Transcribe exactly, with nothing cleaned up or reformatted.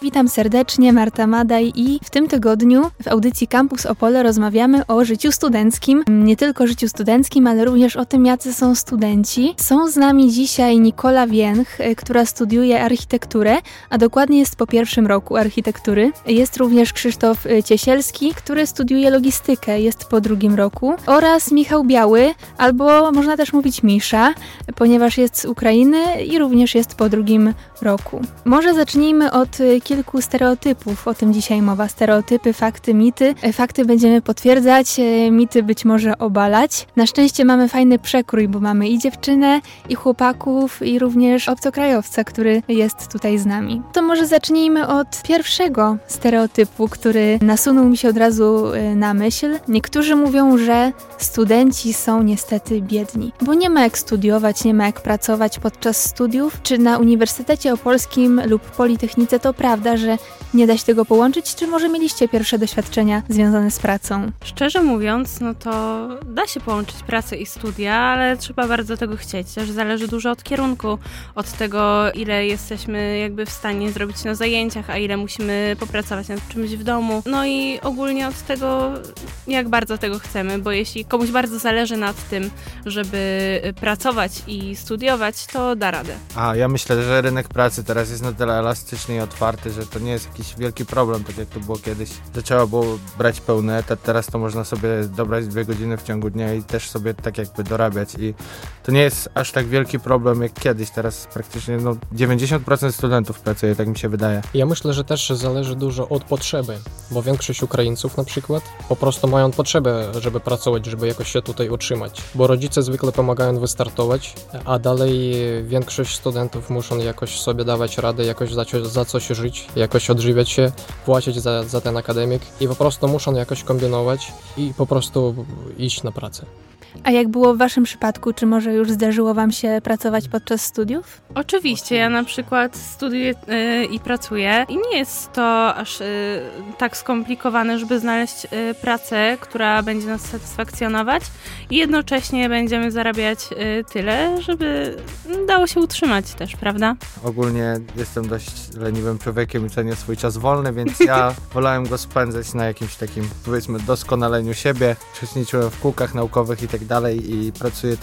Witam serdecznie, Marta Madaj i w tym tygodniu w audycji Campus Opole rozmawiamy o życiu studenckim. Nie tylko życiu studenckim, ale również o tym, jacy są studenci. Są z nami dzisiaj Nikola Więch, która studiuje architekturę, a dokładnie jest po pierwszym roku architektury. Jest również Krzysztof Ciesielski, który studiuje logistykę, jest po drugim roku. Oraz Michał Biały, albo można też mówić Misza, ponieważ jest z Ukrainy i również jest po drugim roku. Może zacznijmy od kilku stereotypów, o tym dzisiaj mowa. Stereotypy, fakty, mity. Fakty będziemy potwierdzać, mity być może obalać. Na szczęście mamy fajny przekrój, bo mamy i dziewczynę, i chłopaków, i również obcokrajowca, który jest tutaj z nami. To może zacznijmy od pierwszego stereotypu, który nasunął mi się od razu na myśl. Niektórzy mówią, że studenci są niestety biedni, bo nie ma jak studiować, nie ma jak pracować podczas studiów. Czy na Uniwersytecie Opolskim lub Politechnice to prawda, że nie da się tego połączyć, czy może mieliście pierwsze doświadczenia związane z pracą? Szczerze mówiąc, no to da się połączyć pracę i studia, ale trzeba bardzo tego chcieć. Też zależy dużo od kierunku, od tego, ile jesteśmy jakby w stanie zrobić na zajęciach, a ile musimy popracować nad czymś w domu. No i ogólnie od tego, jak bardzo tego chcemy, bo jeśli komuś bardzo zależy nad tym, żeby pracować i studiować, to da radę. A ja myślę, że rynek pracy teraz jest na tyle elastyczny i otwarty, że to nie jest jakiś wielki problem, tak jak to było kiedyś, że trzeba było brać pełny etat, teraz to można sobie dobrać dwie godziny w ciągu dnia i też sobie tak jakby dorabiać i to nie jest aż tak wielki problem jak kiedyś, teraz praktycznie no, dziewięćdziesiąt procent studentów pracuje, tak mi się wydaje. Ja myślę, że też zależy dużo od potrzeby, bo większość Ukraińców na przykład po prostu mają potrzebę, żeby pracować, żeby jakoś się tutaj utrzymać, bo rodzice zwykle pomagają wystartować, a dalej większość studentów muszą jakoś sobie dawać radę, jakoś za, za coś żyć, jakoś odżywiać się, płacić za, za ten akademik i po prostu muszą jakoś kombinować i po prostu iść na pracę. A jak było w waszym przypadku? Czy może już zdarzyło wam się pracować podczas studiów? Oczywiście, ja na przykład studiuję yy, i pracuję i nie jest to aż yy, tak skomplikowane, żeby znaleźć yy, pracę, która będzie nas satysfakcjonować i jednocześnie będziemy zarabiać yy, tyle, żeby dało się utrzymać też, prawda? Ogólnie jestem dość leniwym człowiekiem i cenię swój czas wolny, więc ja wolałem go spędzać na jakimś takim, powiedzmy, doskonaleniu siebie. Uczestniczyłem w kółkach naukowych i tak dalej i pracuję